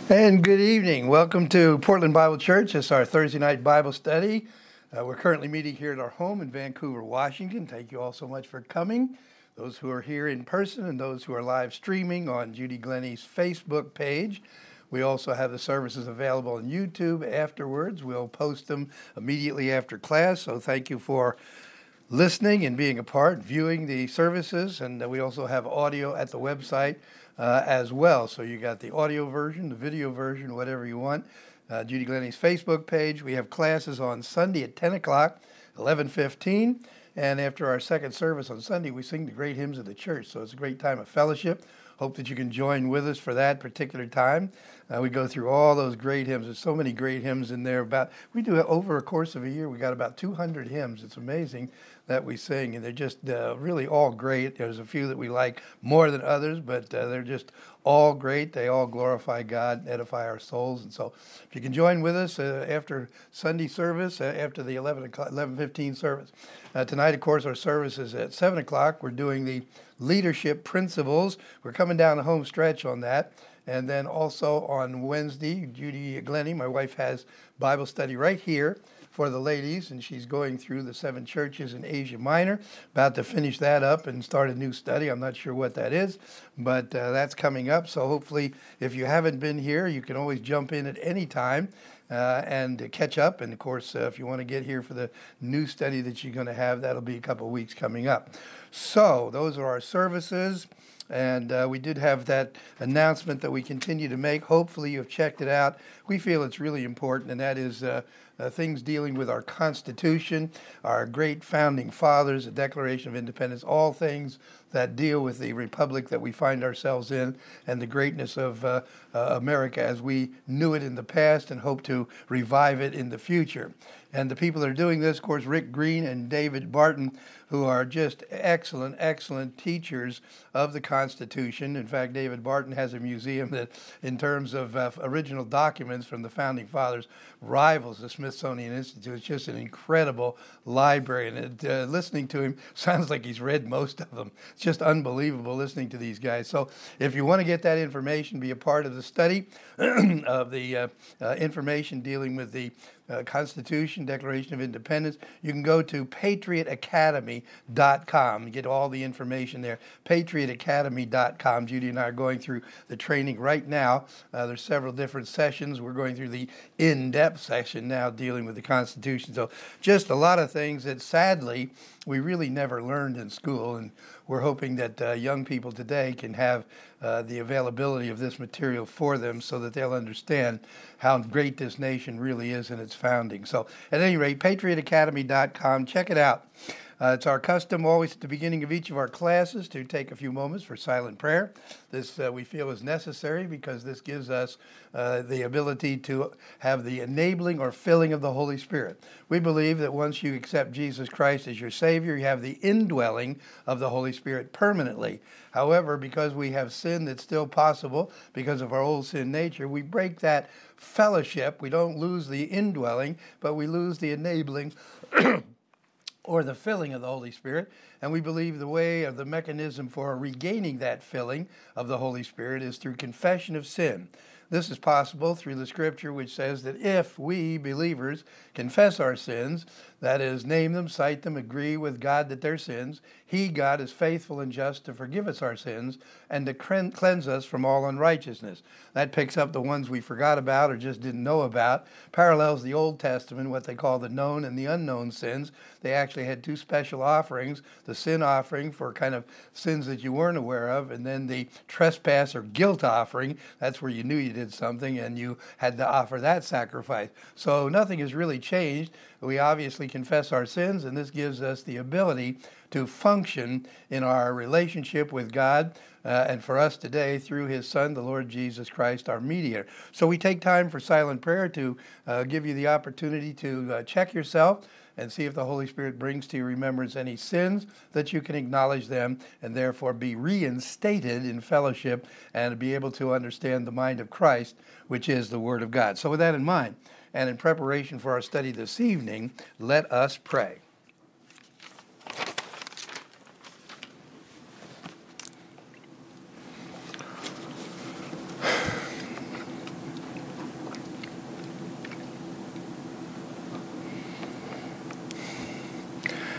And good evening. Welcome to Portland Bible Church. It's our Thursday night Bible study. We're currently meeting here at our home in Vancouver, Washington. Thank you all so much for coming. Those who are here in person and those who are live streaming on Judy Glennie's Facebook page. We also have the services available on YouTube afterwards. We'll post them immediately after class. So thank you for listening and being a part, viewing the services. And we also have audio at the website as well. So you got the audio version, the video version, whatever you want. Judy Glennie's Facebook page. We have classes on Sunday at 10 o'clock, 11:15. And after our second service on Sunday, we sing the great hymns of the church. So it's a great time of fellowship. Hope that you can join with us for that particular time. We go through all those great hymns. There's so many great hymns in there. We do it over a course of a year. We got about 200 hymns. It's amazing that we sing, and they're just really all great. There's a few that we like more than others, but they're just all great. They all glorify God, edify our souls. And so if you can join with us after Sunday service, after the 11:15 service. Tonight, of course, our service is at 7 o'clock. We're doing the leadership principles. We're coming down the home stretch on that. And then also on Wednesday, Judy Glennie, my wife, has Bible study right here for the ladies, and she's going through the 7 churches in Asia Minor, about to finish that up and start a new study. I'm not sure what that is, but that's coming up. So hopefully, if you haven't been here, you can always jump in at any time and catch up. And of course, if you want to get here for the new study that you're going to have, that'll be a couple of weeks coming up. So those are our services. And we did have that announcement that we continue to make. Hopefully you've checked it out. We feel it's really important, and that is things dealing with our Constitution, our great founding fathers, the Declaration of Independence, all things that deal with the republic that we find ourselves in and the greatness of America as we knew it in the past and hope to revive it in the future. And the people that are doing this, of course, Rick Green and David Barton, who are just excellent, excellent teachers of the Constitution. In fact, David Barton has a museum that, in terms of original documents from the Founding Fathers, rivals the Smithsonian Institute. It's just an incredible library, and listening to him sounds like he's read most of them. It's just unbelievable listening to these guys. So if you want to get that information, be a part of the study of the information dealing with the Constitution, Declaration of Independence, you can go to patriotacademy.com and get all the information there. patriotacademy.com. Judy and I are going through the training right now. There's several different sessions. We're going through the in-depth session now dealing with the Constitution. So just a lot of things that sadly we really never learned in school, and we're hoping that young people today can have the availability of this material for them so that they'll understand how great this nation really is in its founding. So at any rate, patriotacademy.com, check it out. It's our custom always at the beginning of each of our classes to take a few moments for silent prayer. This we feel is necessary because this gives us the ability to have the enabling or filling of the Holy Spirit. We believe that once you accept Jesus Christ as your Savior, you have the indwelling of the Holy Spirit permanently. However, because we have sin that's still possible because of our old sin nature, we break that fellowship. We don't lose the indwelling, but we lose the enabling or the filling of the Holy Spirit. And we believe the way of the mechanism for regaining that filling of the Holy Spirit is through confession of sin. This is possible through the scripture which says that if we believers confess our sins, that is, name them, cite them, agree with God that they're sins, He, God, is faithful and just to forgive us our sins and to cleanse us from all unrighteousness. That picks up the ones we forgot about or just didn't know about, parallels the Old Testament, what they call the known and the unknown sins. They actually had 2 special offerings, the sin offering for kind of sins that you weren't aware of, and then the trespass or guilt offering. That's where you knew you did something and you had to offer that sacrifice. So nothing has really changed. We obviously confess our sins, and this gives us the ability to function in our relationship with God, and for us today through His Son, the Lord Jesus Christ, our mediator. So we take time for silent prayer to give you the opportunity to check yourself and see if the Holy Spirit brings to your remembrance any sins, that you can acknowledge them and therefore be reinstated in fellowship and be able to understand the mind of Christ, which is the Word of God. So with that in mind, and in preparation for our study this evening, let us pray.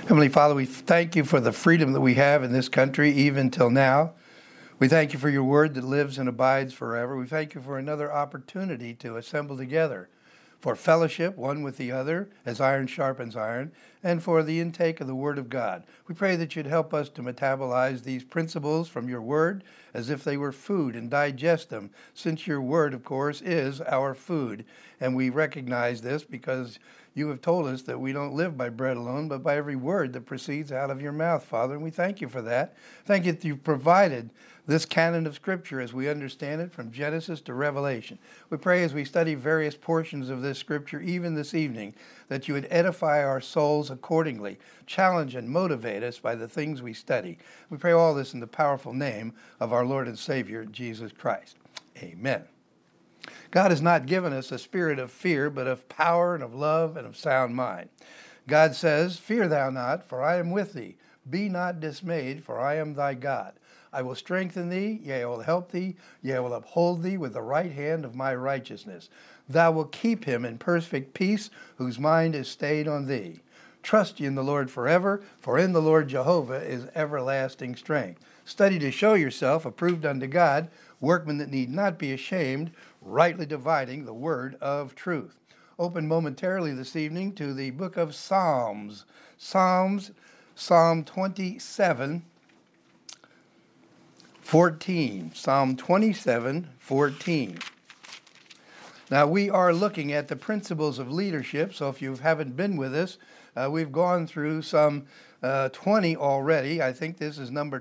Heavenly Father, we thank you for the freedom that we have in this country, even till now. We thank you for your word that lives and abides forever. We thank you for another opportunity to assemble together for fellowship, one with the other, as iron sharpens iron, and for the intake of the Word of God. We pray that you'd help us to metabolize these principles from your Word as if they were food and digest them, since your Word, of course, is our food. And we recognize this because you have told us that we don't live by bread alone, but by every word that proceeds out of your mouth, Father, and we thank you for that. Thank you that you've provided this canon of Scripture as we understand it from Genesis to Revelation. We pray as we study various portions of this Scripture, even this evening, that you would edify our souls accordingly, challenge and motivate us by the things we study. We pray all this in the powerful name of our Lord and Savior, Jesus Christ. Amen. God has not given us a spirit of fear, but of power and of love and of sound mind. God says, "Fear thou not, for I am with thee. Be not dismayed, for I am thy God. I will strengthen thee, yea, I will help thee, yea, I will uphold thee with the right hand of my righteousness. Thou wilt keep him in perfect peace, whose mind is stayed on thee. Trust ye in the Lord forever, for in the Lord Jehovah is everlasting strength. Study to show yourself approved unto God, workmen that need not be ashamed, rightly dividing the word of truth." Open momentarily this evening to the book of Psalms. Psalm 27, 14. Psalm 27, 14. Now, we are looking at the principles of leadership, so if you haven't been with us, we've gone through some 20 already. I think this is number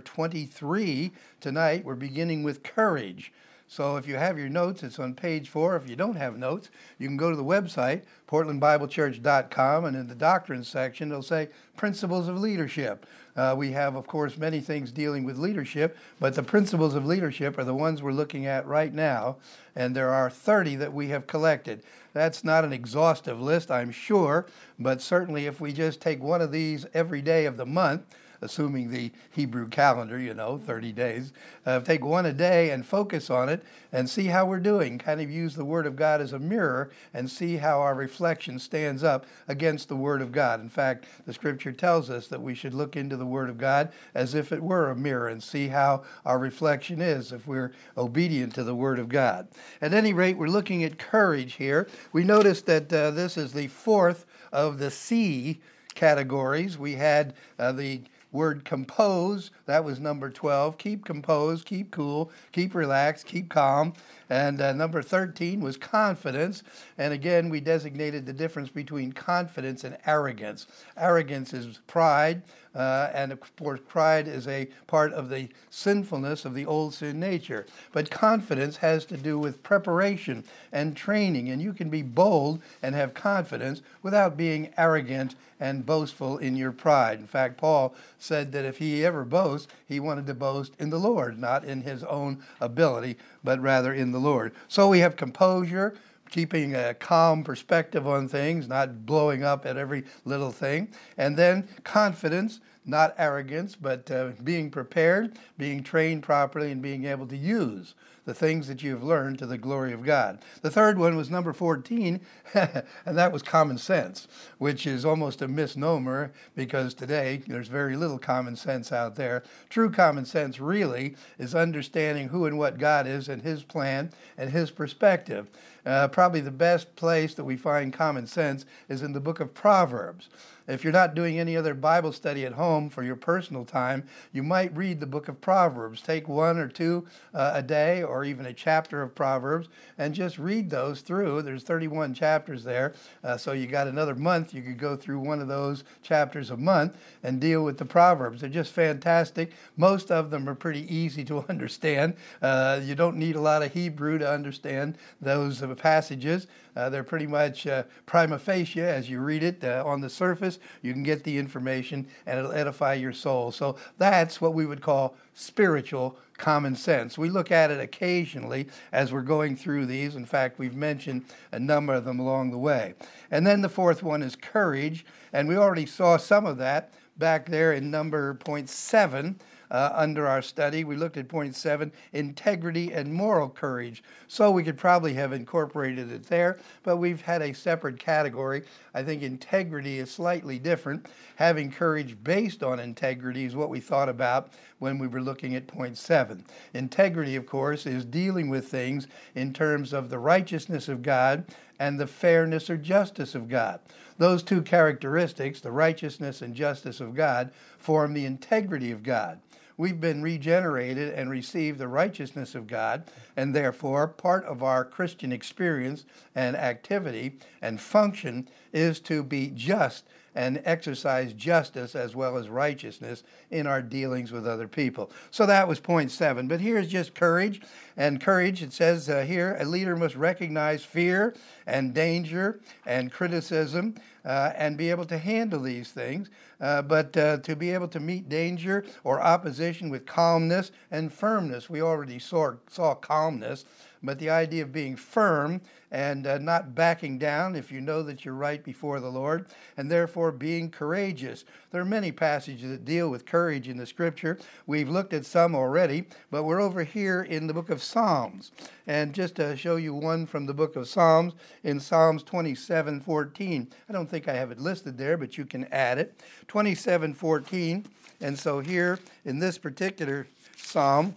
23 tonight. We're beginning with courage. So if you have your notes, it's on page 4. If you don't have notes, you can go to the website, portlandbiblechurch.com, and in the doctrine section, it'll say Principles of Leadership. We have, of course, many things dealing with leadership, but the principles of leadership are the ones we're looking at right now, and there are 30 that we have collected. That's not an exhaustive list, I'm sure, but certainly if we just take one of these every day of the month, assuming the Hebrew calendar, 30 days, take one a day and focus on it and see how we're doing. Kind of use the Word of God as a mirror and see how our reflection stands up against the Word of God. In fact, the Scripture tells us that we should look into the Word of God as if it were a mirror and see how our reflection is if we're obedient to the Word of God. At any rate, we're looking at courage here. We noticed that this is the fourth of the C categories. We had the word compose, that was number 12. Keep composed, keep cool, keep relaxed, keep calm. And number 13 was confidence. And again, we designated the difference between confidence and arrogance. Arrogance is pride. And of course, pride is a part of the sinfulness of the old sin nature. But confidence has to do with preparation and training. And you can be bold and have confidence without being arrogant and boastful in your pride. In fact, Paul said that if he ever boasts, he wanted to boast in the Lord, not in his own ability, but rather in the Lord. So we have composure, keeping a calm perspective on things, not blowing up at every little thing. And then confidence, not arrogance, but being prepared, being trained properly, and being able to use the things that you've learned to the glory of God. The third one was number 14, and that was common sense, which is almost a misnomer because today there's very little common sense out there. True common sense really is understanding who and what God is and His plan and His perspective. Probably the best place that we find common sense is in the book of Proverbs. If you're not doing any other Bible study at home for your personal time, you might read the book of Proverbs. Take one or two a day or even a chapter of Proverbs and just read those through. There's 31 chapters there, so you got another month. You could go through one of those chapters a month and deal with the Proverbs. They're just fantastic. Most of them are pretty easy to understand. You don't need a lot of Hebrew to understand those passages. They're pretty much prima facie as you read it on the surface. You can get the information and it'll edify your soul. So that's what we would call spiritual common sense. We look at it occasionally as we're going through these. In fact, we've mentioned a number of them along the way. And then the fourth one is courage. And we already saw some of that back there in number point 7. under our study. We looked at point 7, integrity and moral courage. So we could probably have incorporated it there, but we've had a separate category. I think integrity is slightly different. Having courage based on integrity is what we thought about when we were looking at point 7. Integrity, of course, is dealing with things in terms of the righteousness of God and the fairness or justice of God. Those two characteristics, the righteousness and justice of God, form the integrity of God. We've been regenerated and received the righteousness of God, and therefore part of our Christian experience and activity and function is to be just and exercise justice as well as righteousness in our dealings with other people. So that was point 7. But here's just courage. And courage, it says here, a leader must recognize fear and danger and criticism and be able to handle these things. But to be able to meet danger or opposition with calmness and firmness. We already saw calmness, but the idea of being firm and not backing down if you know that you're right before the Lord, and therefore being courageous. There are many passages that deal with courage in the Scripture. We've looked at some already, but we're over here in the book of Psalms. And just to show you one from the book of Psalms, in Psalms 27:14. I don't think I have it listed there, but you can add it. 27:14. And so here in this particular psalm,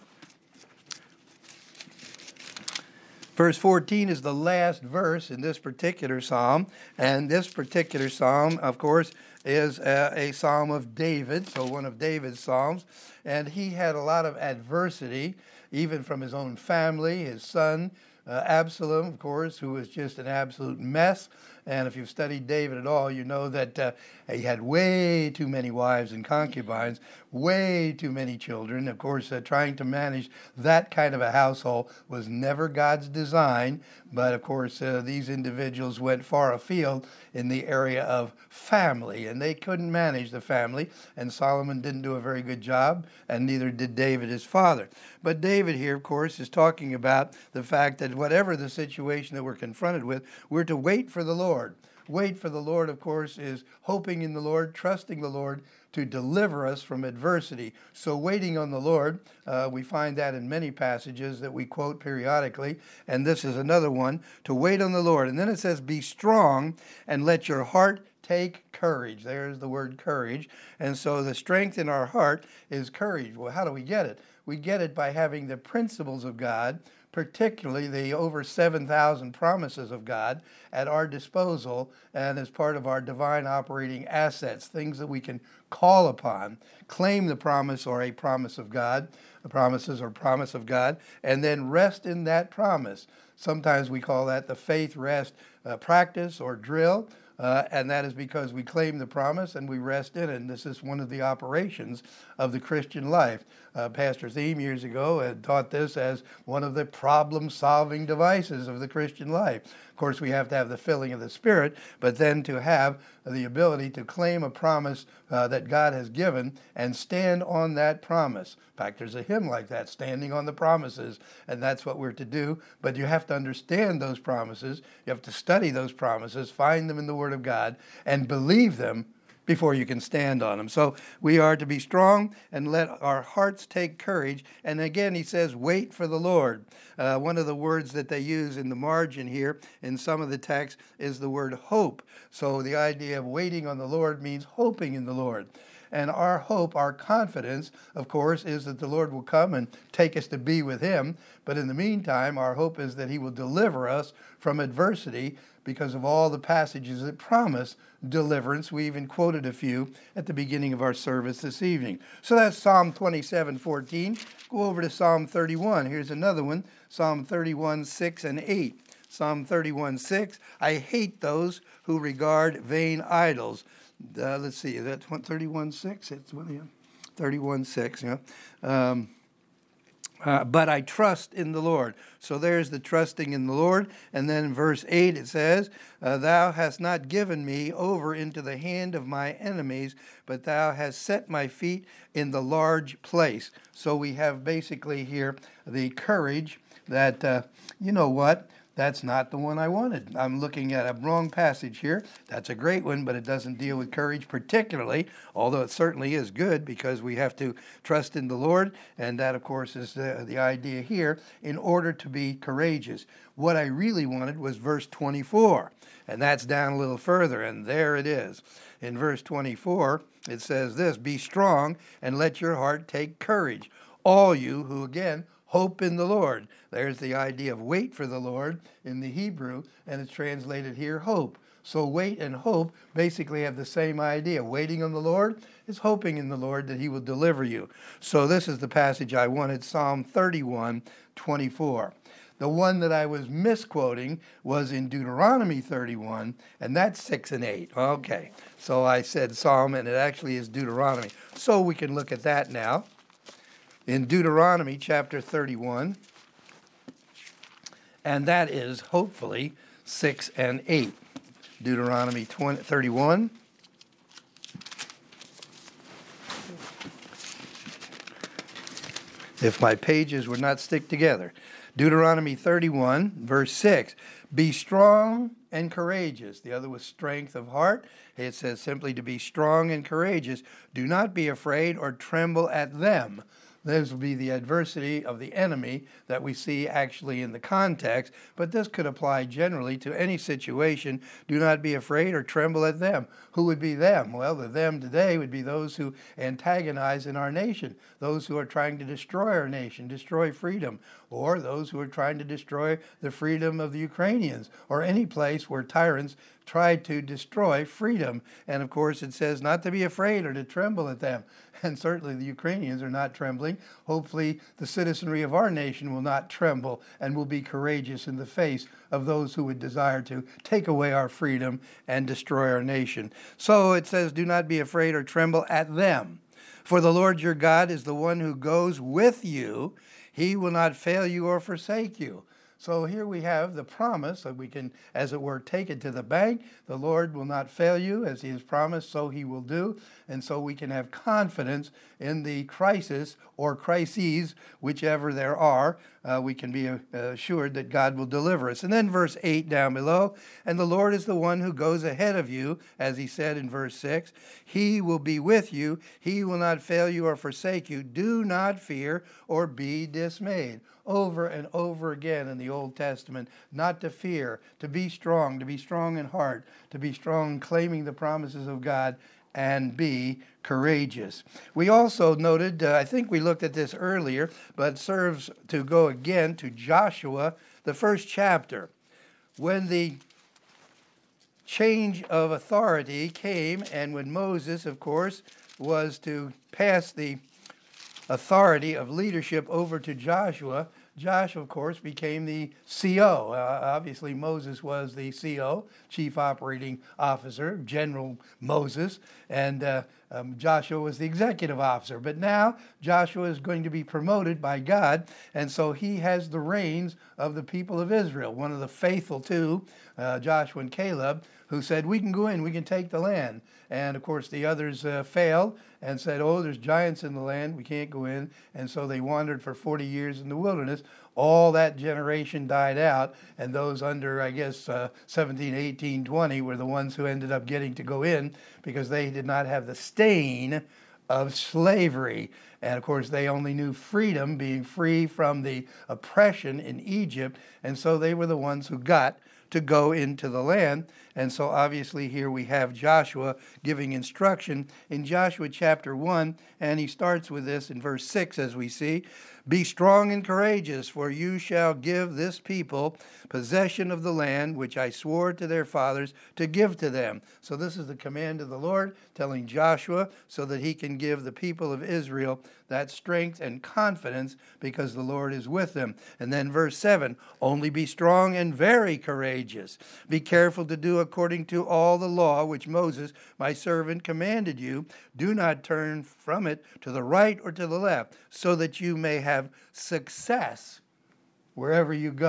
verse 14 is the last verse in this particular psalm, and this particular psalm, of course, is a psalm of David, so one of David's psalms, and he had a lot of adversity, even from his own family, his son, Absalom, of course, who was just an absolute mess. And if you've studied David at all, you know that he had way too many wives and concubines, way too many children. Of course, trying to manage that kind of a household was never God's design. But of course, these individuals went far afield in the area of family, and they couldn't manage the family. And Solomon didn't do a very good job, and neither did David, his father. But David here, of course, is talking about the fact that whatever the situation that we're confronted with, we're to wait for the Lord. Wait for the Lord, of course, is hoping in the Lord, trusting the Lord to deliver us from adversity. So waiting on the Lord, we find that in many passages that we quote periodically, and this is another one, to wait on the Lord. And then it says, be strong and let your heart take courage. There's the word courage. And so the strength in our heart is courage. Well, how do we get it? We get it by having the principles of God, particularly the over 7,000 promises of God at our disposal and as part of our divine operating assets, things that we can call upon, claim the promise or a promise of God, the promises or promise of God, and then rest in that promise. Sometimes we call that the faith rest practice or drill. And that is because we claim the promise and we rest in it. And this is one of the operations of the Christian life. Pastor Thiem years ago had taught this as one of the problem-solving devices of the Christian life. Of course, we have to have the filling of the Spirit, but then to have the ability to claim a promise that God has given and stand on that promise. In fact, there's a hymn like that, Standing on the Promises, and that's what we're to do. But you have to understand those promises. You have to study those promises, find them in the Word of God, and believe them before you can stand on them. So we are to be strong and let our hearts take courage. And again, he says, wait for the Lord. One of the words that they use in the margin here in some of the texts is the word hope. So the idea of waiting on the Lord means hoping in the Lord. And our hope, our confidence, of course, is that the Lord will come and take us to be with him. But in the meantime, our hope is that he will deliver us from adversity because of all the passages that promise deliverance. We even quoted a few at the beginning of our service this evening. So that's Psalm 27:14. Go over to Psalm 31. Here's another one, Psalm 31:6 and 8. Psalm 31:6, I hate those who regard vain idols. Let's see, that's 31:6? It's 31:6, yeah. But I trust in the Lord. So there's the trusting in the Lord. And then in verse 8 it says, thou hast not given me over into the hand of my enemies, but thou hast set my feet in the large place. So we have basically here the courage that, you know what? That's not the one I wanted. I'm looking at a wrong passage here. That's a great one, but it doesn't deal with courage particularly, although it certainly is good because we have to trust in the Lord, and that, of course, is the idea here, in order to be courageous. What I really wanted was verse 24, and that's down a little further, and there it is. In verse 24, it says this, "Be strong and let your heart take courage, all you who, again, hope in the Lord." There's the idea of wait for the Lord in the Hebrew, and it's translated here hope. So wait and hope basically have the same idea. Waiting on the Lord is hoping in the Lord that he will deliver you. So this is the passage I wanted, Psalm 31:24. The one that I was misquoting was in Deuteronomy 31, and that's 6 and 8. Okay, so I said Psalm, and it actually is Deuteronomy. So we can look at that now. In Deuteronomy chapter 31, and that is hopefully 6 and 8. Deuteronomy 31. If my pages would not stick together. Deuteronomy 31, verse 6. "Be strong and courageous." The other was strength of heart. It says simply to be strong and courageous. "Do not be afraid or tremble at them." This will be the adversity of the enemy that we see actually in the context, but this could apply generally to any situation. Do not be afraid or tremble at them. Who would be them? Well, the them today would be those who antagonize in our nation, those who are trying to destroy our nation, destroy freedom, or those who are trying to destroy the freedom of the Ukrainians, or any place where tyrants try to destroy freedom. And of course it says not to be afraid or to tremble at them. And certainly the Ukrainians are not trembling. Hopefully the citizenry of our nation will not tremble and will be courageous in the face of those who would desire to take away our freedom and destroy our nation. So it says, do not be afraid or tremble at them. For the Lord your God is the one who goes with you. He will not fail you or forsake you. So here we have the promise that we can, as it were, take it to the bank. The Lord will not fail you, as he has promised, so he will do. And so we can have confidence in the crisis or crises, whichever there are. We can be assured that God will deliver us. And then verse 8 down below, "And the Lord is the one who goes ahead of you," as he said in verse 6. "He will be with you. He will not fail you or forsake you. Do not fear or be dismayed." Over and over again in the Old Testament, not to fear, to be strong in heart, to be strong claiming the promises of God, and be courageous. We also noted, I think we looked at this earlier, but it serves to go again to Joshua, the first chapter. When the change of authority came, and when Moses, of course, was to pass the authority of leadership over to Joshua, Joshua, of course, became the CO. Obviously, Moses was the CO, Chief Operating Officer, General Moses, and Joshua was the executive officer. But now Joshua is going to be promoted by God, and so he has the reins of the people of Israel. One of the faithful two, Joshua and Caleb, who said, "We can go in, we can take the land." And of course the others failed and said, "Oh, there's giants in the land, we can't go in." And so they wandered for 40 years in the wilderness. All that generation died out, and those under, 17, 18, 20 were the ones who ended up getting to go in because they did not have the stain of slavery. And of course they only knew freedom, being free from the oppression in Egypt, and so they were the ones who got to go into the land. And so obviously here we have Joshua giving instruction in Joshua chapter 1, and he starts with this in verse 6 as we see. "Be strong and courageous, for you shall give this people possession of the land which I swore to their fathers to give to them." So this is the command of the Lord telling Joshua so that he can give the people of Israel that strength and confidence because the Lord is with them. And then verse 7, "Only be strong and very courageous. Be careful to do according to all the law which Moses, my servant, commanded you. Do not turn from it to the right or to the left, so that you may have success wherever you go."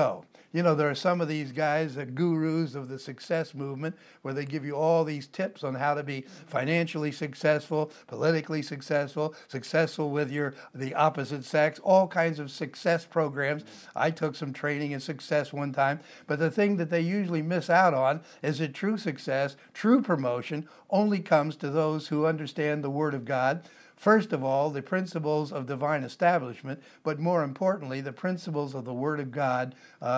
You know, there are some of these guys, the gurus of the success movement, where they give you all these tips on how to be financially successful, politically successful, successful with the opposite sex, all kinds of success programs. I took some training in success one time, but the thing that they usually miss out on is that true success, true promotion, only comes to those who understand the Word of God. First of all, the principles of divine establishment, but more importantly, the principles of the Word of God,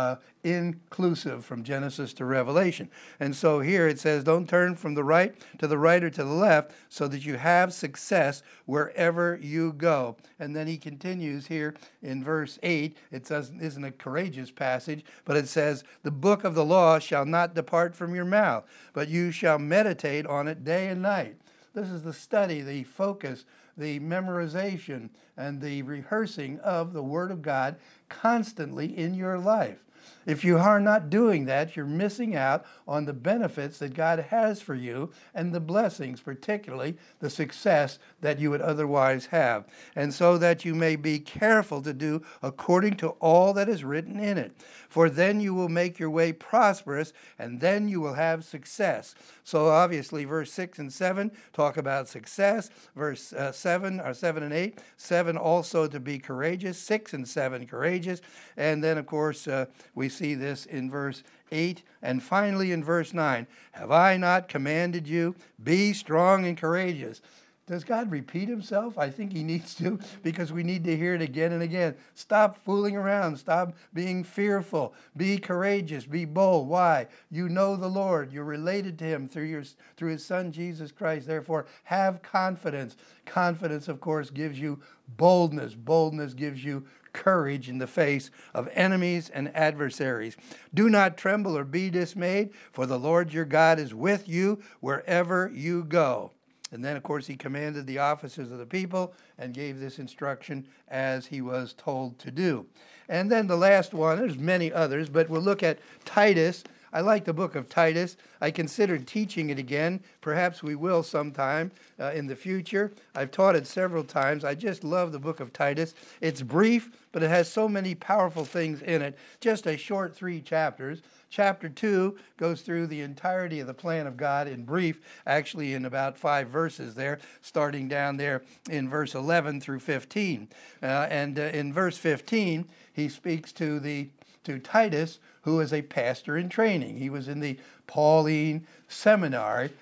inclusive from Genesis to Revelation. And so here it says, don't turn from the right or to the left, so that you have success wherever you go. And then he continues here in verse 8. It says, isn't a courageous passage, but it says, the book of the law shall not depart from your mouth, but you shall meditate on it day and night. This is the study, the focus, the memorization, and the rehearsing of the Word of God constantly in your life. If you are not doing that, you're missing out on the benefits that God has for you and the blessings, particularly the success that you would otherwise have. And so that you may be careful to do according to all that is written in it. For then you will make your way prosperous, and then you will have success. So obviously, verse 6 and 7 talk about success. Verse 7 and 8, 7 also to be courageous, 6 and 7 courageous. And then, of course, we see this in verse 8, and finally in verse 9, have I not commanded you? Be strong and courageous. Does God repeat himself? I think he needs to, because we need to hear it again and again. Stop fooling around. Stop being fearful. Be courageous. Be bold. Why? You know the Lord. You're related to him through his Son, Jesus Christ. Therefore, have confidence. Confidence, of course, gives you boldness. Boldness gives you courage in the face of enemies and adversaries. Do not tremble or be dismayed, for the Lord your God is with you wherever you go. And then, of course, he commanded the officers of the people and gave this instruction as he was told to do. And then the last one, there's many others, but we'll look at Titus. I like the book of Titus. I considered teaching it again. Perhaps we will sometime in the future. I've taught it several times. I just love the book of Titus. It's brief, but it has so many powerful things in it. Just a short 3 chapters. Chapter 2 goes through the entirety of the plan of God in brief, actually in about 5 verses there, starting down there in verse 11 through 15. And in verse 15, he speaks to Titus, who is a pastor in training. He was in the Pauline seminary,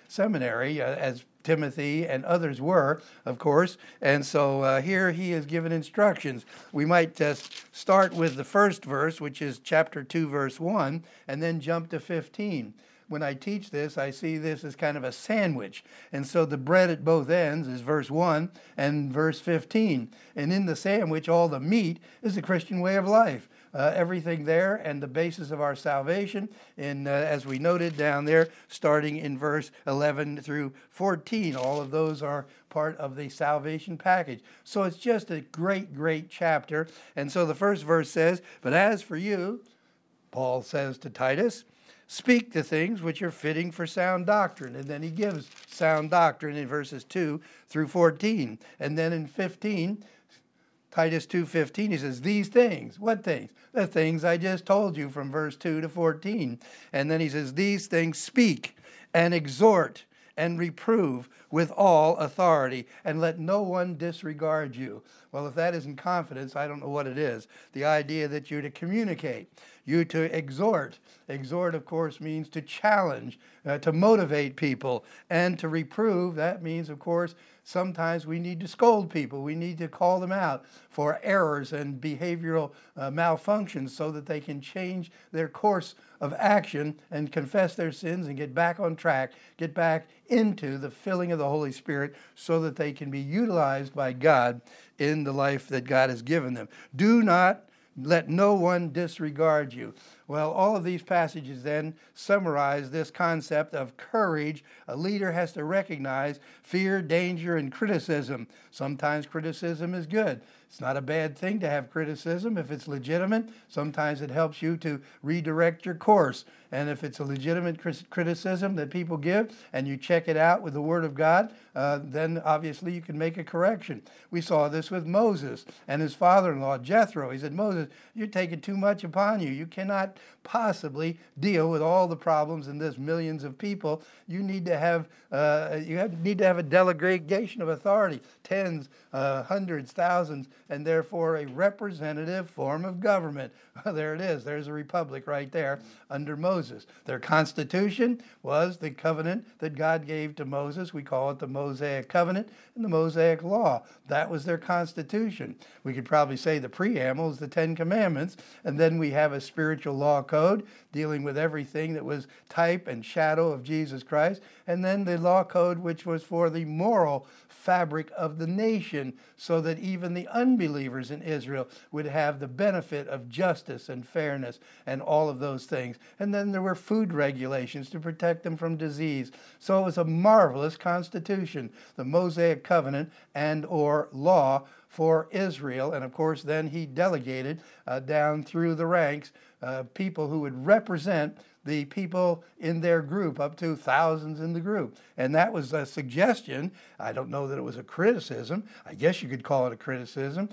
as Timothy and others were, of course. And so here he is given instructions. We might start with the first verse, which is chapter 2, verse 1, and then jump to 15. When I teach this, I see this as kind of a sandwich. And so the bread at both ends is verse 1 and verse 15. And in the sandwich, all the meat is the Christian way of life. Everything there and the basis of our salvation, as we noted down there, starting in verse 11 through 14. All of those are part of the salvation package. So it's just a great, great chapter. And so the first verse says, but as for you, Paul says to Titus, speak the things which are fitting for sound doctrine. And then he gives sound doctrine in verses 2 through 14. And then in 15, Titus 2:15, he says, these things. What things? The things I just told you from verse 2 to 14. And then he says, these things speak and exhort and reprove with all authority, and let no one disregard you. Well, if that isn't confidence, I don't know what it is. The idea that you're to communicate, you to exhort. Exhort, of course, means to challenge, to motivate people, and to reprove. That means, of course, sometimes we need to scold people. We need to call them out for errors and behavioral malfunctions so that they can change their course of action and confess their sins and get back on track, get back into the filling of the Holy Spirit so that they can be utilized by God in the life that God has given them. Do not let no one disregard you. Well, all of these passages then summarize this concept of courage. A leader has to recognize fear, danger, and criticism. Sometimes criticism is good. It's not a bad thing to have criticism if it's legitimate. Sometimes it helps you to redirect your course. And if it's a legitimate criticism that people give and you check it out with the Word of God, then obviously you can make a correction. We saw this with Moses and his father-in-law, Jethro. He said, Moses, you're taking too much upon you. You cannot possibly deal with all the problems in this millions of people. You need to have a delegation of authority, tens, hundreds, thousands, and therefore a representative form of government. There it is. There's a republic right there under Moses. Their constitution was the covenant that God gave to Moses. We call it the Mosaic covenant and the Mosaic law. That was their constitution. We could probably say the preamble is the Ten Commandments, and then we have a spiritual law code dealing with everything that was type and shadow of Jesus Christ, and then the law code which was for the moral fabric of the nation, so that even the unbelievers in Israel would have the benefit of justice and fairness and all of those things. And then there were food regulations to protect them from disease. So it was a marvelous constitution, the Mosaic covenant and or law for Israel. And of course, then he delegated down through the ranks people who would represent the people in their group, up to thousands in the group. And that was a suggestion. I don't know that it was a criticism. I guess you could call it a criticism.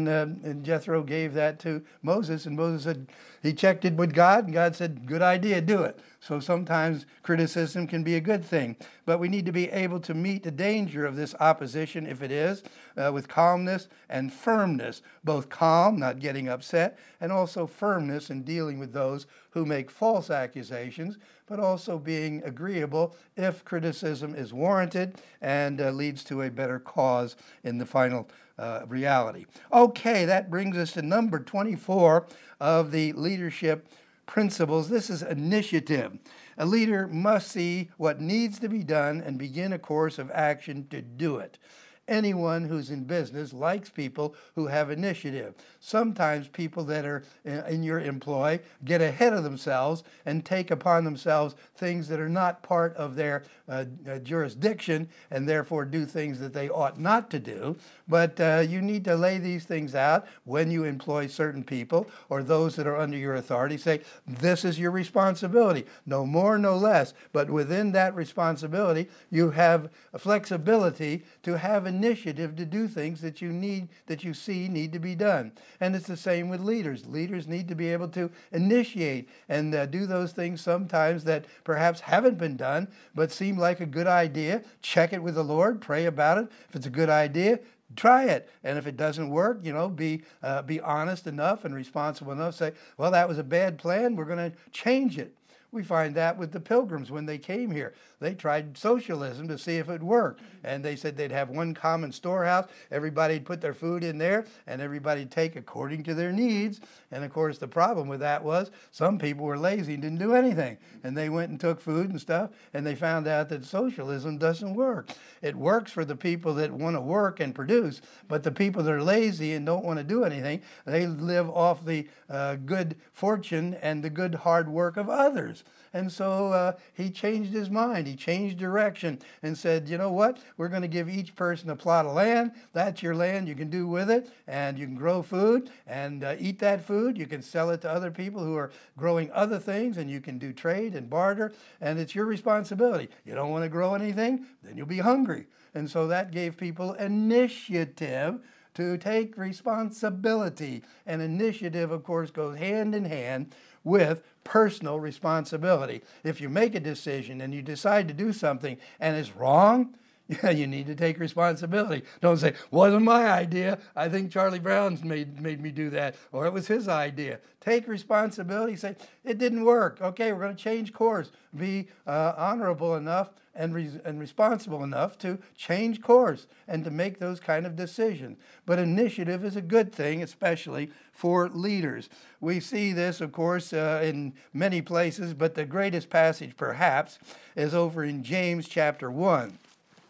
And Jethro gave that to Moses, and Moses said, he checked it with God, and God said, good idea, do it. So sometimes criticism can be a good thing, but we need to be able to meet the danger of this opposition, if it is, with calmness and firmness. Both calm, not getting upset, and also firmness in dealing with those who make false accusations, but also being agreeable if criticism is warranted and leads to a better cause in the final reality. Okay, that brings us to number 24 of the leadership principles. This is initiative. A leader must see what needs to be done and begin a course of action to do it. Anyone who's in business likes people who have initiative. Sometimes people that are in your employ get ahead of themselves and take upon themselves things that are not part of their jurisdiction, and therefore do things that they ought not to do. But you need to lay these things out when you employ certain people or those that are under your authority. Say, this is your responsibility, no more, no less. But within that responsibility, you have a flexibility to have initiative to do things that you see need to be done. And it's the same with leaders. Leaders need to be able to initiate and do those things sometimes that perhaps haven't been done, but seem like a good idea. Check it with the Lord, pray about it. If it's a good idea, try it. And if it doesn't work, be honest enough and responsible enough to say, well, that was a bad plan, we're going to change it. We find that with the Pilgrims when they came here. They tried socialism to see if it worked. And they said they'd have one common storehouse. Everybody'd put their food in there, and everybody'd take according to their needs. And, of course, the problem with that was some people were lazy and didn't do anything. And they went and took food and stuff, and they found out that socialism doesn't work. It works for the people that want to work and produce, but the people that are lazy and don't want to do anything, they live off the good fortune and the good hard work of others. And so he changed his mind. He changed direction and said, you know what? We're going to give each person a plot of land. That's your land. You can do with it, and you can grow food and eat that food. You can sell it to other people who are growing other things, and you can do trade and barter, and it's your responsibility. You don't want to grow anything, then you'll be hungry. And so that gave people initiative to take responsibility. And initiative, of course, goes hand in hand with personal responsibility. If you make a decision and you decide to do something and it's wrong, you need to take responsibility. Don't say, wasn't my idea. I think Charlie Brown's made me do that, or it was his idea. Take responsibility. Say, it didn't work. Okay, we're going to change course. Be honorable enough and responsible enough to change course and to make those kind of decisions. But initiative is a good thing, especially for leaders. We see this, of course, in many places, but the greatest passage, perhaps, is over in James chapter 1.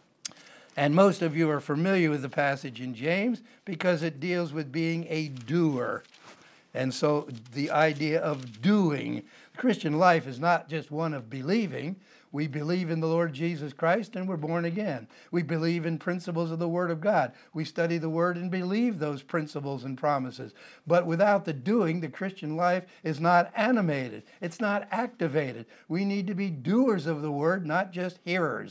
And most of you are familiar with the passage in James because it deals with being a doer. And so the idea of doing. The Christian life is not just one of believing. We believe in the Lord Jesus Christ and we're born again. We believe in principles of the Word of God. We study the Word and believe those principles and promises. But without the doing, the Christian life is not animated. It's not activated. We need to be doers of the Word, not just hearers.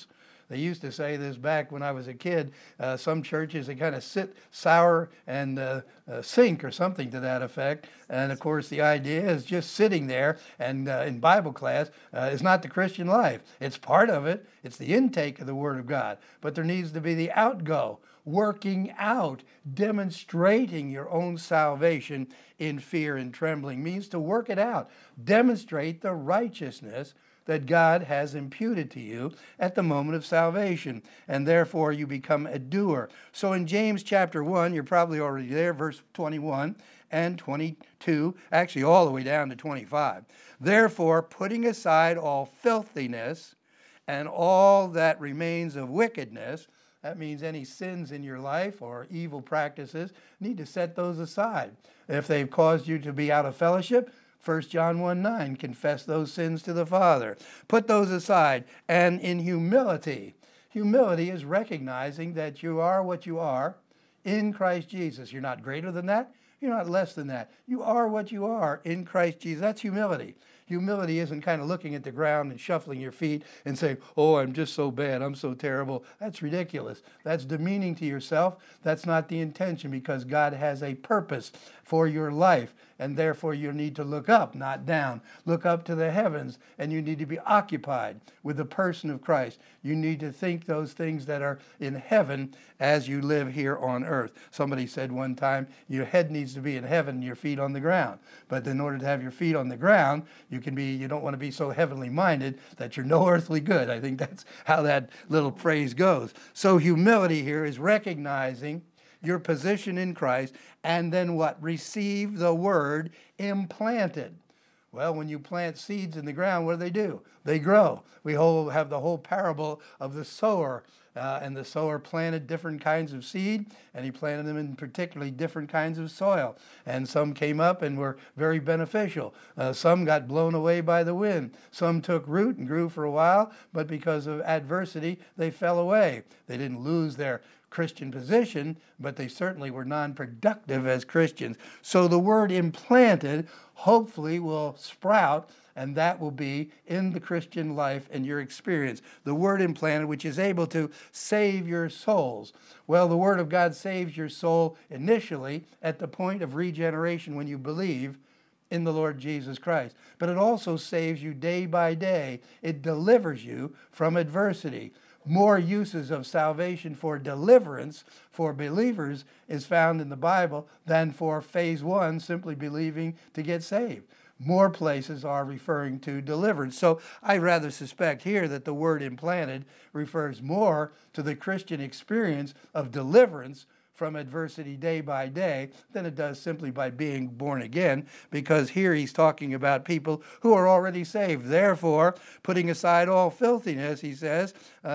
They used to say this back when I was a kid. Some churches, they kind of sit sour and sink or something to that effect. And of course, the idea is just sitting there and in Bible class is not the Christian life. It's part of it. It's the intake of the Word of God. But there needs to be the outgo, working out, demonstrating your own salvation in fear and trembling. Means to work it out. Demonstrate the righteousness that God has imputed to you at the moment of salvation, and therefore you become a doer. So in James chapter 1, you're probably already there, verse 21 and 22, actually all the way down to 25. Therefore, putting aside all filthiness and all that remains of wickedness, that means any sins in your life or evil practices, need to set those aside. If they've caused you to be out of fellowship, 1 John 1:9, confess those sins to the Father. Put those aside. And in humility, humility is recognizing that you are what you are in Christ Jesus. You're not greater than that. You're not less than that. You are what you are in Christ Jesus. That's humility. Humility isn't kind of looking at the ground and shuffling your feet and saying, oh, I'm just so bad, I'm so terrible. That's ridiculous. That's demeaning to yourself. That's not the intention, because God has a purpose for your life, and therefore you need to look up, not down. Look up to the heavens, and you need to be occupied with the person of Christ. You need to think those things that are in heaven as you live here on earth. Somebody said one time, your head needs to be in heaven and your feet on the ground. But in order to have your feet on the ground, you don't want to be so heavenly minded that you're no earthly good. I think that's how that little phrase goes. So humility here is recognizing your position in Christ, and then what? Receive the word implanted. Well, when you plant seeds in the ground, what do? They grow. We have the whole parable of the sower. And the sower planted different kinds of seed, and he planted them in particularly different kinds of soil. And some came up and were very beneficial. Some got blown away by the wind. Some took root and grew for a while, but because of adversity, they fell away. They didn't lose their Christian position, but they certainly were non-productive as Christians. So the word implanted hopefully will sprout, and that will be in the Christian life and your experience. The word implanted, which is able to save your souls. Well, the Word of God saves your soul initially at the point of regeneration when you believe in the Lord Jesus Christ. But it also saves you day by day. It delivers you from adversity. More uses of salvation for deliverance for believers is found in the Bible than for phase one, simply believing to get saved. More places are referring to deliverance. So I rather suspect here that the word implanted refers more to the Christian experience of deliverance from adversity day by day than it does simply by being born again, because here he's talking about people who are already saved. Therefore, putting aside all filthiness, he says,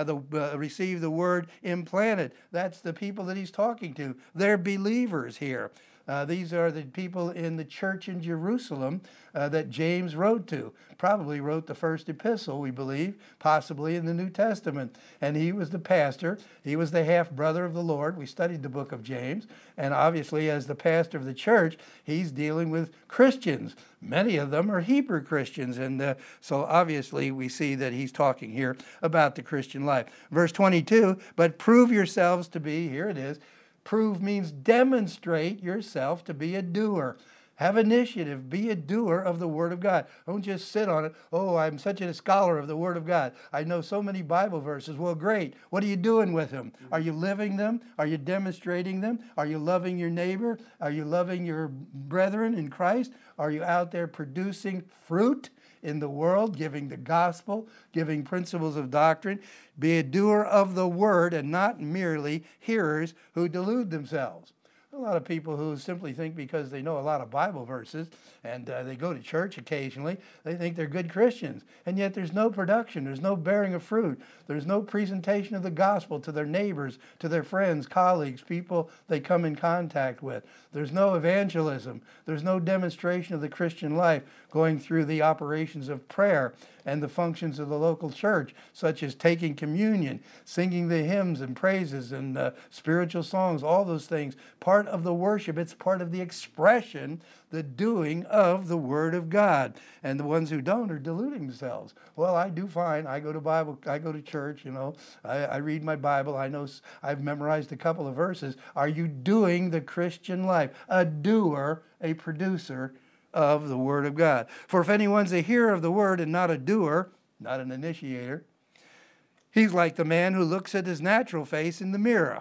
receive the word implanted. That's the people that he's talking to. They're believers here. These are the people in the church in Jerusalem that James wrote to. Probably wrote the first epistle, we believe, possibly in the New Testament. And he was the pastor. He was the half-brother of the Lord. We studied the book of James. And obviously, as the pastor of the church, he's dealing with Christians. Many of them are Hebrew Christians. And so obviously, we see that he's talking here about the Christian life. Verse 22, but prove yourselves to be, here it is, prove means demonstrate yourself to be a doer. Have initiative. Be a doer of the Word of God. Don't just sit on it. Oh, I'm such a scholar of the Word of God. I know so many Bible verses. Well, great. What are you doing with them? Are you living them? Are you demonstrating them? Are you loving your neighbor? Are you loving your brethren in Christ? Are you out there producing fruit in the world, giving the gospel, giving principles of doctrine? Be a doer of the word and not merely hearers who delude themselves. A lot of people who simply think because they know a lot of Bible verses and they go to church occasionally, they think they're good Christians. And yet there's no production, there's no bearing of fruit, there's no presentation of the gospel to their neighbors, to their friends, colleagues, people they come in contact with. There's no evangelism, there's no demonstration of the Christian life going through the operations of prayer and the functions of the local church, such as taking communion, singing the hymns and praises and spiritual songs, all those things, part part of the worship. It's part of the expression, the doing of the Word of God. And the ones who don't are deluding themselves. Well, I do fine. I go to church, I read my Bible. I know I've memorized a couple of verses. Are you doing the Christian life? A doer, a producer of the Word of God. For if anyone's a hearer of the Word and not a doer, not an initiator, he's like the man who looks at his natural face in the mirror.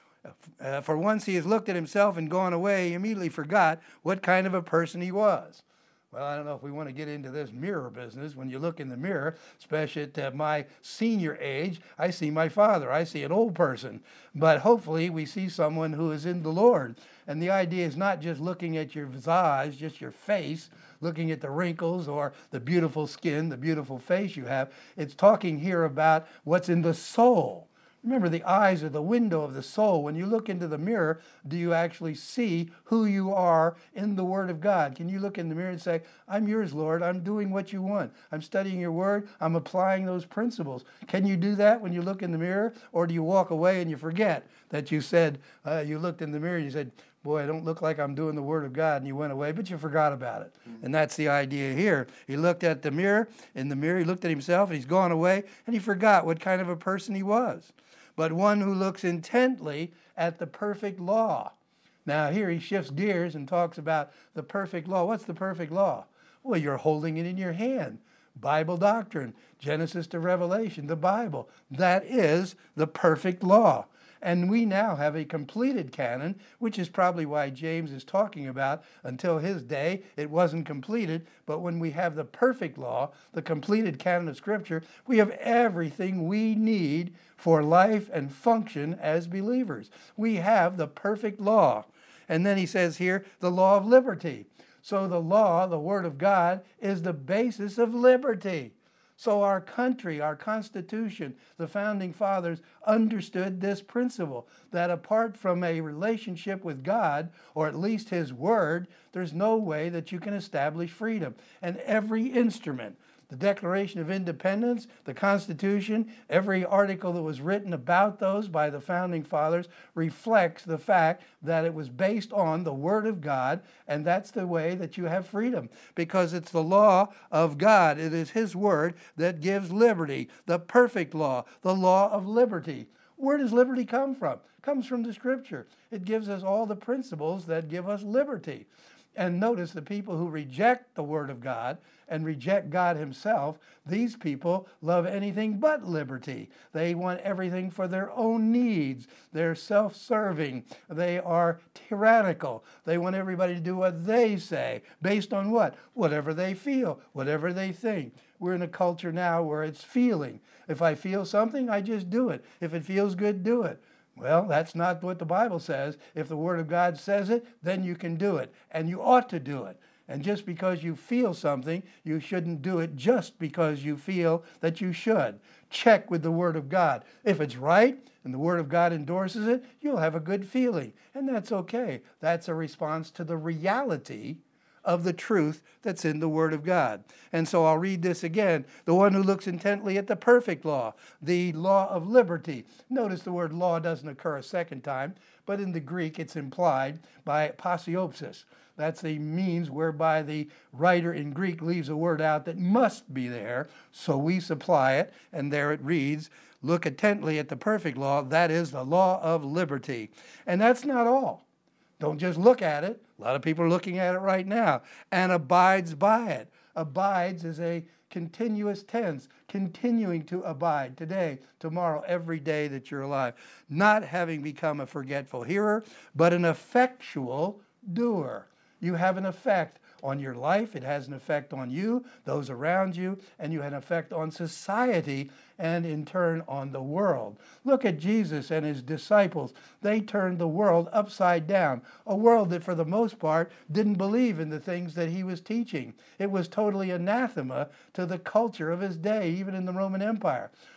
For once he has looked at himself and gone away, he immediately forgot what kind of a person he was. Well, I don't know if we want to get into this mirror business. When you look in the mirror, especially at my senior age, I see my father. I see an old person. But hopefully we see someone who is in the Lord. And the idea is not just looking at your visage, just your face, looking at the wrinkles or the beautiful skin, the beautiful face you have. It's talking here about what's in the soul. Remember, the eyes are the window of the soul. When you look into the mirror, do you actually see who you are in the Word of God? Can you look in the mirror and say, I'm yours, Lord. I'm doing what you want. I'm studying your Word. I'm applying those principles. Can you do that when you look in the mirror? Or do you walk away and you forget that you said, you looked in the mirror and you said, boy, I don't look like I'm doing the Word of God, and you went away, but you forgot about it. And that's the idea here. He looked at the mirror, he looked at himself, and he's gone away, and he forgot what kind of a person he was. But one who looks intently at the perfect law. Now here he shifts gears and talks about the perfect law. What's the perfect law? Well, you're holding it in your hand. Bible doctrine, Genesis to Revelation, the Bible. That is the perfect law. And we now have a completed canon, which is probably why James is talking about until his day it wasn't completed. But when we have the perfect law, the completed canon of Scripture, we have everything we need for life and function as believers. We have the perfect law. And then he says here, the law of liberty. So the law, the Word of God, is the basis of liberty. So our country, our Constitution, the Founding Fathers understood this principle, that apart from a relationship with God, or at least His Word, there's no way that you can establish freedom. And every instrument, the Declaration of Independence, the Constitution, every article that was written about those by the Founding Fathers reflects the fact that it was based on the Word of God, and that's the way that you have freedom, because it's the law of God. It is His Word that gives liberty, the perfect law, the law of liberty. Where does liberty come from? It comes from the Scripture. It gives us all the principles that give us liberty. And notice the people who reject the Word of God and reject God Himself, these people love anything but liberty. They want everything for their own needs. They're self-serving. They are tyrannical. They want everybody to do what they say. Based on what? Whatever they feel, whatever they think. We're in a culture now where it's feeling. If I feel something, I just do it. If it feels good, do it. Well, that's not what the Bible says. If the Word of God says it, then you can do it, and you ought to do it. And just because you feel something, you shouldn't do it just because you feel that you should. Check with the Word of God. If it's right and the Word of God endorses it, you'll have a good feeling, and that's okay. That's a response to the reality of the truth that's in the Word of God. And so I'll read this again. The one who looks intently at the perfect law, the law of liberty. Notice the word law doesn't occur a second time, but in the Greek it's implied by pasiopsis. That's the means whereby the writer in Greek leaves a word out that must be there, so we supply it, and there it reads, look intently at the perfect law, that is the law of liberty. And that's not all. Don't just look at it. A lot of people are looking at it right now. And abides by it. Abides is a continuous tense, continuing to abide today, tomorrow, every day that you're alive. Not having become a forgetful hearer, but an effectual doer. You have an effect on your life. It has an effect on you, those around you, and you have an effect on society and in turn on the world. Look at Jesus and His disciples. They turned the world upside down, a world that for the most part didn't believe in the things that He was teaching. It was totally anathema to the culture of His day, even in the Roman Empire.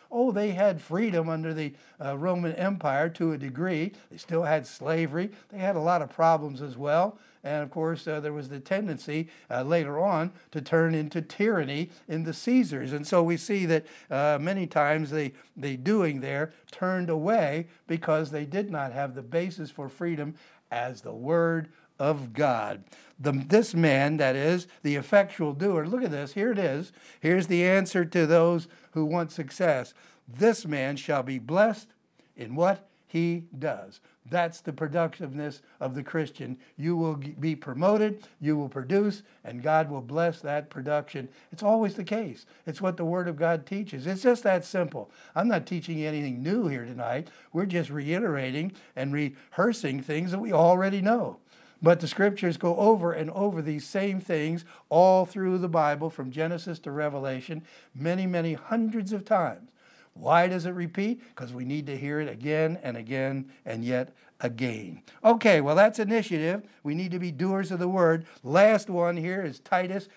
Oh, they had freedom under the Roman Empire to a degree. They still had slavery. They had a lot of problems as well. And of course, there was the tendency later on to turn into tyranny in the Caesars. And so we see that many times the doing there turned away because they did not have the basis for freedom as the Word of God. This man, that is, the effectual doer, look at this, here it is. Here's the answer to those who want success. This man shall be blessed in what he does. That's the productiveness of the Christian. You will be promoted, you will produce, and God will bless that production. It's always the case. It's what the Word of God teaches. It's just that simple. I'm not teaching you anything new here tonight. We're just reiterating and rehearsing things that we already know. But the Scriptures go over and over these same things all through the Bible, from Genesis to Revelation, many, many hundreds of times. Why does it repeat? Because we need to hear it again and again and yet again. Okay, well, that's initiative. We need to be doers of the word. Last one here is Titus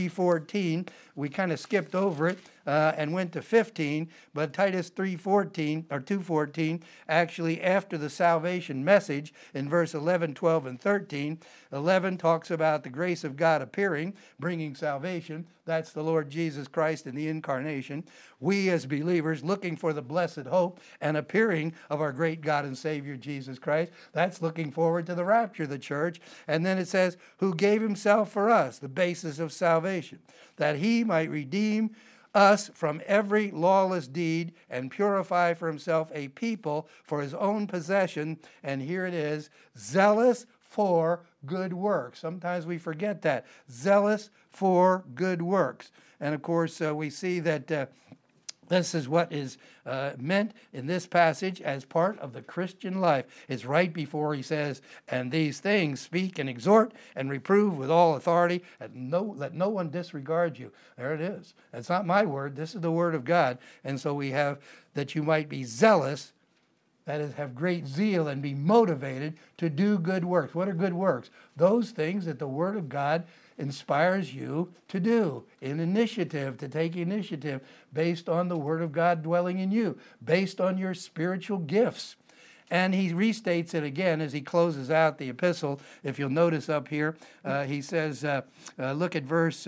3:14. We kind of skipped over it and went to 15, but Titus 3:14 or 2:14, actually after the salvation message in verse 11, 12, and 13. 11 talks about the grace of God appearing, bringing salvation. That's the Lord Jesus Christ in the incarnation. We as believers looking for the blessed hope and appearing of our great God and Savior Jesus Christ. That's looking forward to the rapture of the church. And then it says, who gave himself for us, the basis of salvation, that he might redeem us from every lawless deed and purify for himself a people for his own possession. And here it is, zealous for good works. Sometimes we forget that. Zealous for good works. And of course, we see that this is what is meant in this passage as part of the Christian life. It's right before he says, and these things speak and exhort and reprove with all authority, and let no one disregard you. There it is. It's not my word. This is the word of God. And so we have that you might be zealous, that is, have great zeal and be motivated to do good works. What are good works? Those things that the Word of God inspires you to do, in initiative, to take initiative based on the Word of God dwelling in you, based on your spiritual gifts. And he restates it again as he closes out the epistle. If you'll notice up here, he says, look at verse,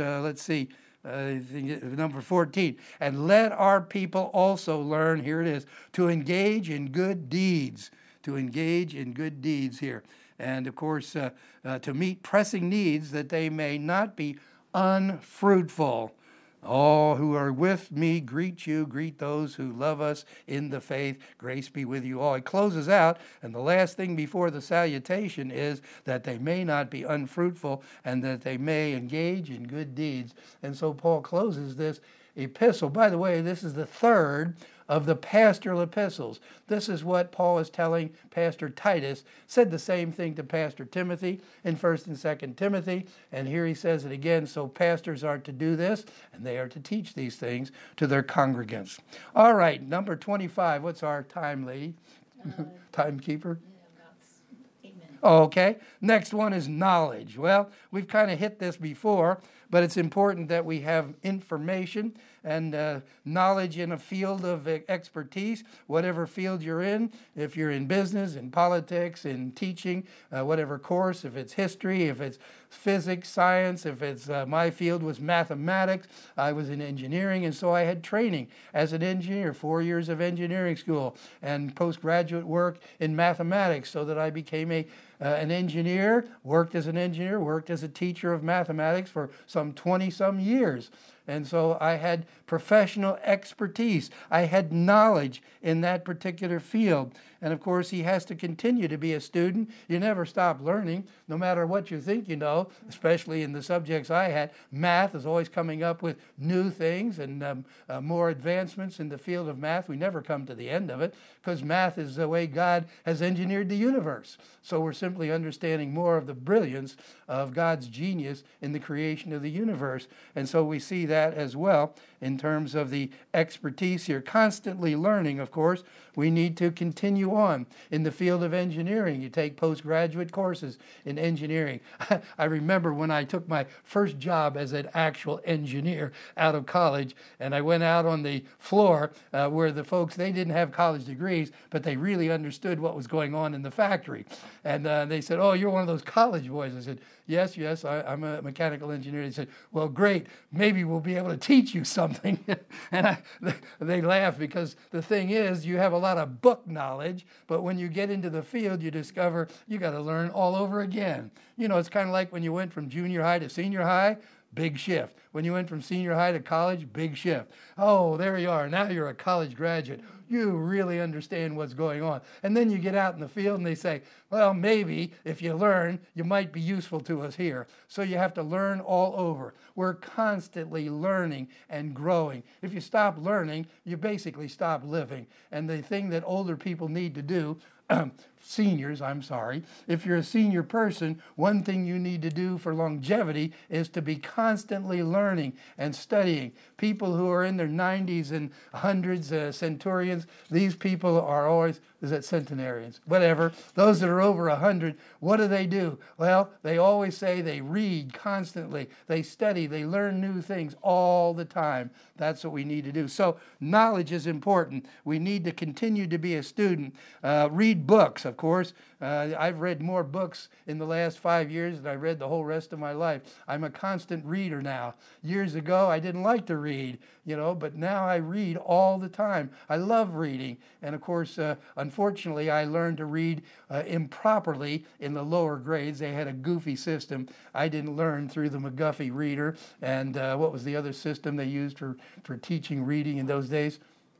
number 14, and let our people also learn, here it is, to engage in good deeds, here. And of course, to meet pressing needs that they may not be unfruitful. All who are with me greet you, greet those who love us in the faith. Grace be with you all. He closes out, and the last thing before the salutation is that they may not be unfruitful and that they may engage in good deeds. And so Paul closes this epistle. By the way, this is the third of the pastoral epistles. This is what Paul is telling Pastor Titus. Said the same thing to Pastor Timothy in 1st and 2nd Timothy, and here he says it again. So pastors are to do this, and they are to teach these things to their congregants. All right, number 25. What's our time, lady? Timekeeper? About 8 minutes. Okay. Next one is knowledge. Well, we've kind of hit this before, but it's important that we have information and knowledge in a field of expertise, whatever field you're in. If you're in business, in politics, in teaching, whatever course, if it's history, if it's physics, science, if it's my field was mathematics, I was in engineering, and so I had training as an engineer, 4 years of engineering school and postgraduate work in mathematics, so that I became an engineer, worked as an engineer, worked as a teacher of mathematics for some 20-some years. And so I had professional expertise. I had knowledge in that particular field. And of course, he has to continue to be a student. You never stop learning, no matter what you think you know, especially in the subjects I had. Math is always coming up with new things and more advancements in the field of math. We never come to the end of it, because math is the way God has engineered the universe. So we're simply understanding more of the brilliance of God's genius in the creation of the universe. And so we see that as well in terms of the expertise here. Constantly learning, of course. We need to continue on. In the field of engineering, you take postgraduate courses in engineering. I remember when I took my first job as an actual engineer out of college, and I went out on the floor where the folks, they didn't have college degrees, but they really understood what was going on in the factory. And they said, "Oh, you're one of those college boys." I said, Yes, I'm a mechanical engineer." They said, "Well, great, maybe we'll be able to teach you something." And they laughed, because the thing is, you have a lot of book knowledge, but when you get into the field, you discover you got to learn all over again. You know, it's kind of like when you went from junior high to senior high. Big shift. When you went from senior high to college, big shift. Oh, there you are. Now you're a college graduate. You really understand what's going on. And then you get out in the field and they say, "Well, maybe if you learn, you might be useful to us here." So you have to learn all over. We're constantly learning and growing. If you stop learning, you basically stop living. And the thing that older people need to do, seniors, I'm sorry. If you're a senior person, one thing you need to do for longevity is to be constantly learning and studying. People who are in their 90s and hundreds, centurions, these people are always, is that centenarians? Whatever. Those that are over 100, what do? Well, they always say they read constantly. They study. They learn new things all the time. That's what we need to do. So knowledge is important. We need to continue to be a student. Read books, of course. I've read more books in the last 5 years than I read the whole rest of my life. I'm a constant reader now. Years ago, I didn't like to read, but now I read all the time. I love reading. And of course, unfortunately, I learned to read improperly in the lower grades. They had a goofy system. I didn't learn through the McGuffey reader. And what was the other system they used for teaching reading in those days?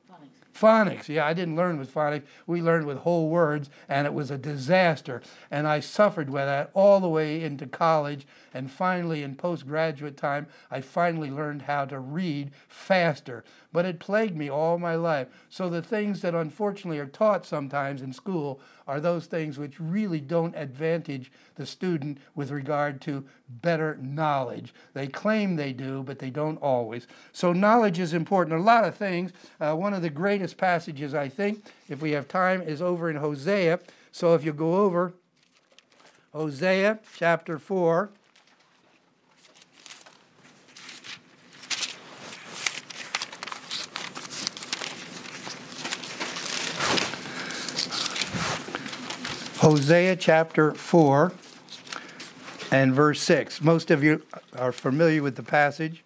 Phonics. Yeah, I didn't learn with phonics. We learned with whole words, and it was a disaster. And I suffered with that all the way into college. And finally, in postgraduate time, I finally learned how to read faster. But it plagued me all my life. So the things that unfortunately are taught sometimes in school are those things which really don't advantage the student with regard to better knowledge. They claim they do, but they don't always. So knowledge is important. A lot of things. One of the greatest passages, I think, if we have time, is over in Hosea. So if you go over Hosea chapter 4. Hosea chapter 4 and verse 6. Most of you are familiar with the passage.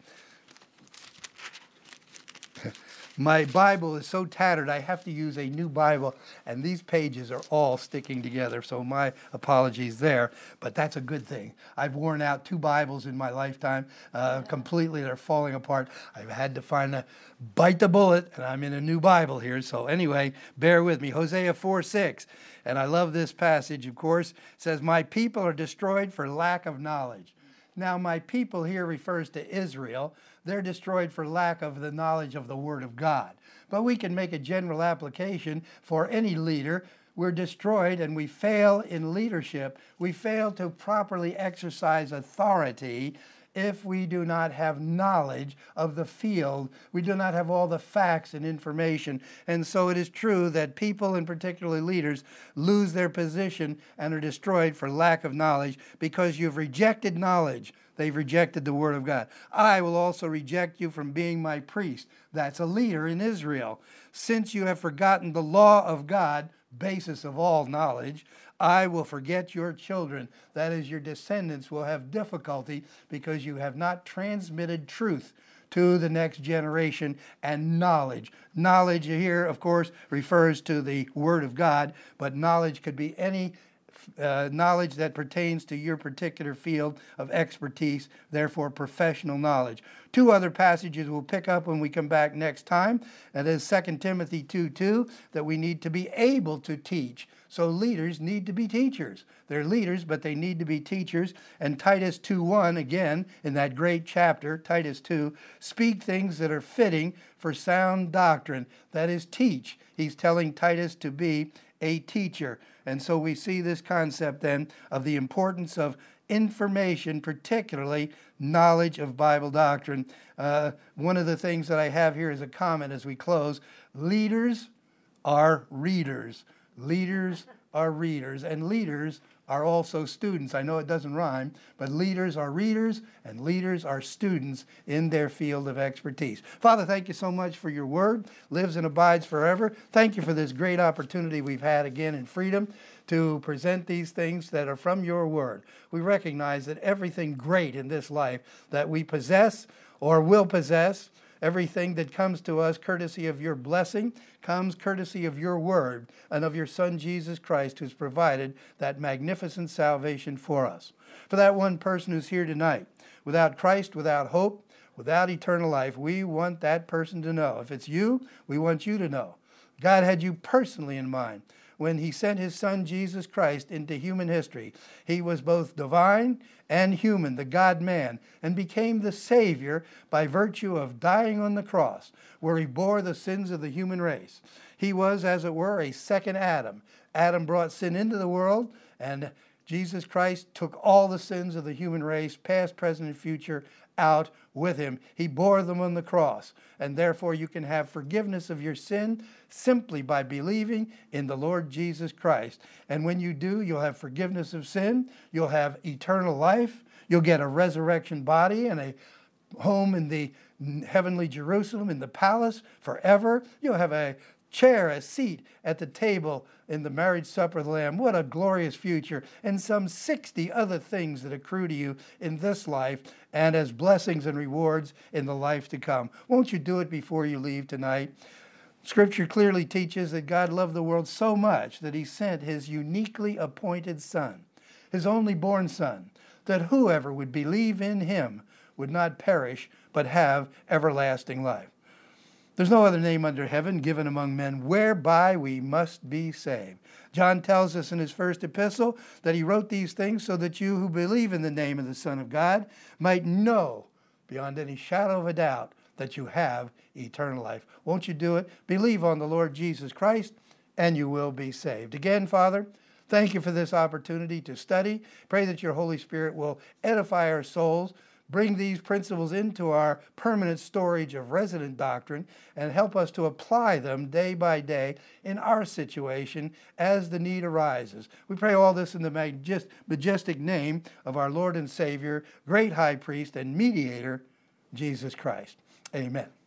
My Bible is so tattered, I have to use a new Bible, and these pages are all sticking together, so my apologies there, but that's a good thing. I've worn out 2 Bibles in my lifetime completely. They're falling apart. I've had to bite the bullet, and I'm in a new Bible here, so anyway, bear with me. Hosea 4:6, and I love this passage, of course. It says, "My people are destroyed for lack of knowledge." Now, my people here refers to Israel. They're destroyed for lack of the knowledge of the Word of God. But we can make a general application for any leader. We're destroyed and we fail in leadership. We fail to properly exercise authority if we do not have knowledge of the field. We do not have all the facts and information. And so it is true that people, and particularly leaders, lose their position and are destroyed for lack of knowledge because you've rejected knowledge. They've rejected the Word of God. I will also reject you from being my priest. That's a leader in Israel. Since you have forgotten the law of God, basis of all knowledge, I will forget your children. That is, your descendants will have difficulty because you have not transmitted truth to the next generation and knowledge. Knowledge here, of course, refers to the Word of God, but knowledge could be any knowledge that pertains to your particular field of expertise, therefore professional knowledge. 2 other passages we'll pick up when we come back next time. That is 2 Timothy 2:2, that we need to be able to teach. So leaders need to be teachers. They're leaders, but they need to be teachers. And Titus 2:1, again, in that great chapter, Titus 2, speak things that are fitting for sound doctrine. That is, teach. He's telling Titus to be a teacher. And so we see this concept then of the importance of information, particularly knowledge of Bible doctrine. One of the things that I have here as a comment as we close, leaders are readers. Leaders are readers. And leaders are also students. I know it doesn't rhyme, but leaders are readers and leaders are students in their field of expertise. Father, thank you so much for your word, lives and abides forever. Thank you for this great opportunity we've had again in freedom to present these things that are from your word. We recognize that everything great in this life that we possess or will possess, everything that comes to us courtesy of your blessing, comes courtesy of your word and of your Son, Jesus Christ, who's provided that magnificent salvation for us. For that one person who's here tonight, without Christ, without hope, without eternal life, we want that person to know. If it's you, we want you to know. God had you personally in mind when he sent his Son, Jesus Christ, into human history. He was both divine and human, the God-man, and became the Savior by virtue of dying on the cross, where he bore the sins of the human race. He was, as it were, a second Adam. Adam brought sin into the world, and Jesus Christ took all the sins of the human race, past, present, and future, out with him. He bore them on the cross, and therefore you can have forgiveness of your sin simply by believing in the Lord Jesus Christ. And when you do, you'll have forgiveness of sin, you'll have eternal life, you'll get a resurrection body and a home in the heavenly Jerusalem, in the palace forever. You'll have a chair, a seat at the table in the marriage supper of the Lamb. What a glorious future. And some 60 other things that accrue to you in this life and as blessings and rewards in the life to come. Won't you do it before you leave tonight? Scripture clearly teaches that God loved the world so much that he sent his uniquely appointed Son, his only born Son, that whoever would believe in him would not perish but have everlasting life. There's no other name under heaven given among men whereby we must be saved. John tells us in his first epistle that he wrote these things so that you who believe in the name of the Son of God might know beyond any shadow of a doubt that you have eternal life. Won't you do it? Believe on the Lord Jesus Christ and you will be saved. Again, Father, thank you for this opportunity to study. Pray that your Holy Spirit will edify our souls, bring these principles into our permanent storage of resident doctrine, and help us to apply them day by day in our situation as the need arises. We pray all this in the majestic name of our Lord and Savior, great high priest and mediator, Jesus Christ. Amen.